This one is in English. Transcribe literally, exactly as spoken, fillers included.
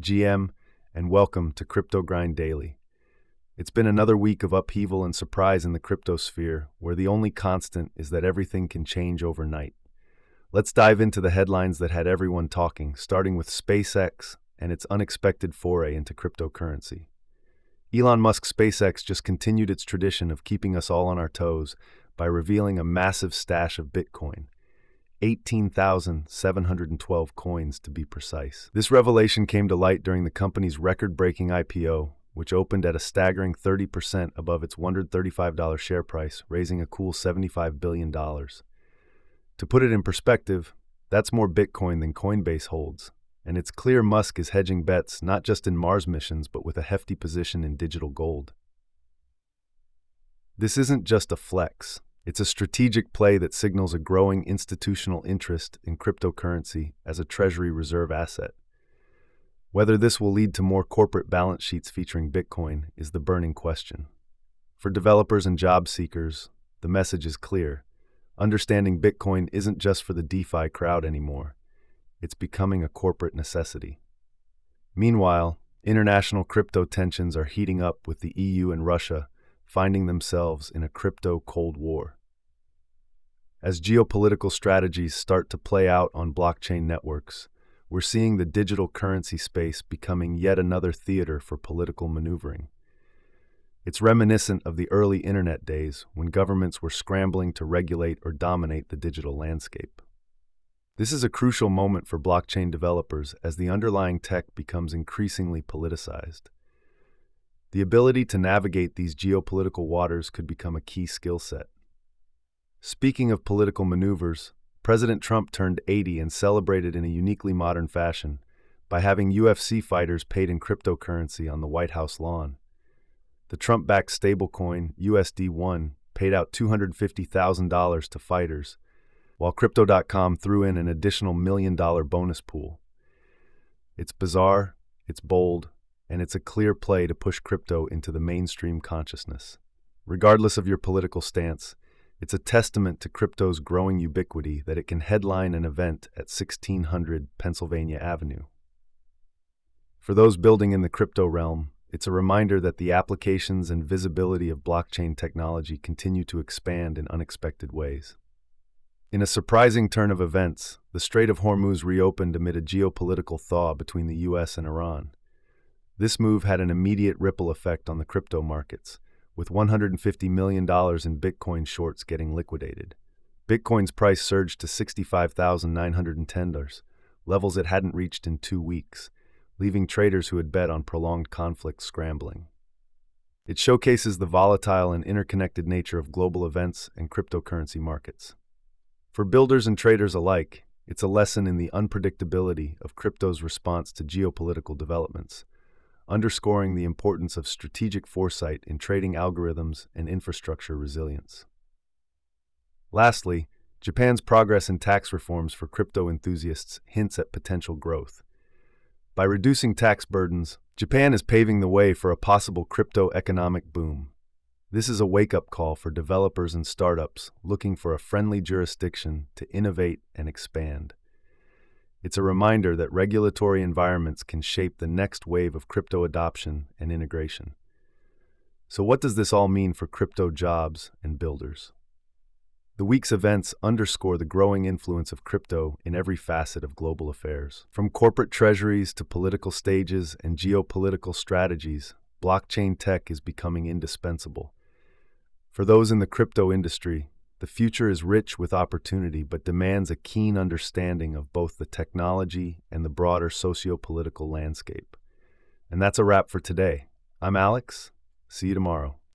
G M, and welcome to Crypto Grind Daily. It's been another week of upheaval and surprise in the crypto sphere, where the only constant is that everything can change overnight. Let's dive into the headlines that had everyone talking, starting with SpaceX and its unexpected foray into cryptocurrency. Elon Musk's SpaceX just continued its tradition of keeping us all on our toes by revealing a massive stash of Bitcoin. eighteen thousand seven hundred twelve coins to be precise. This revelation came to light during the company's record-breaking I P O, which opened at a staggering thirty percent above its one hundred thirty-five dollars share price, raising a cool seventy-five billion dollars. To put it in perspective, that's more Bitcoin than Coinbase holds, and it's clear Musk is hedging bets not just in Mars missions but with a hefty position in digital gold. This isn't just a flex. It's a strategic play that signals a growing institutional interest in cryptocurrency as a treasury reserve asset. Whether this will lead to more corporate balance sheets featuring Bitcoin is the burning question. For developers and job seekers, the message is clear. Understanding Bitcoin isn't just for the DeFi crowd anymore. It's becoming a corporate necessity. Meanwhile, international crypto tensions are heating up, with the E U and Russia finding themselves in a crypto Cold War. As geopolitical strategies start to play out on blockchain networks, we're seeing the digital currency space becoming yet another theater for political maneuvering. It's reminiscent of the early internet days when governments were scrambling to regulate or dominate the digital landscape. This is a crucial moment for blockchain developers as the underlying tech becomes increasingly politicized. The ability to navigate these geopolitical waters could become a key skill set. Speaking of political maneuvers, President Trump turned eighty and celebrated in a uniquely modern fashion by having U F C fighters paid in cryptocurrency on the White House lawn. The Trump-backed stablecoin U S D one paid out two hundred fifty thousand dollars to fighters, while Crypto dot com threw in an additional million-dollar bonus pool. It's bizarre, it's bold, and it's a clear play to push crypto into the mainstream consciousness. Regardless of your political stance, it's a testament to crypto's growing ubiquity that it can headline an event at sixteen hundred Pennsylvania Avenue. For those building in the crypto realm, it's a reminder that the applications and visibility of blockchain technology continue to expand in unexpected ways. In a surprising turn of events, the Strait of Hormuz reopened amid a geopolitical thaw between the U S and Iran. This move had an immediate ripple effect on the crypto markets, with one hundred fifty million dollars in Bitcoin shorts getting liquidated. Bitcoin's price surged to sixty-five thousand nine hundred ten dollars, levels it hadn't reached in two weeks, leaving traders who had bet on prolonged conflict scrambling. It showcases the volatile and interconnected nature of global events and cryptocurrency markets. For builders and traders alike, it's a lesson in the unpredictability of crypto's response to geopolitical developments, underscoring the importance of strategic foresight in trading algorithms and infrastructure resilience. Lastly, Japan's progress in tax reforms for crypto enthusiasts hints at potential growth. By reducing tax burdens, Japan is paving the way for a possible crypto economic boom. This is a wake-up call for developers and startups looking for a friendly jurisdiction to innovate and expand. It's a reminder that regulatory environments can shape the next wave of crypto adoption and integration. So what does this all mean for crypto jobs and builders? The week's events underscore the growing influence of crypto in every facet of global affairs. From corporate treasuries to political stages and geopolitical strategies, blockchain tech is becoming indispensable. For those in the crypto industry, the future is rich with opportunity but demands a keen understanding of both the technology and the broader socio-political landscape. And that's a wrap for today. I'm Alex. See you tomorrow.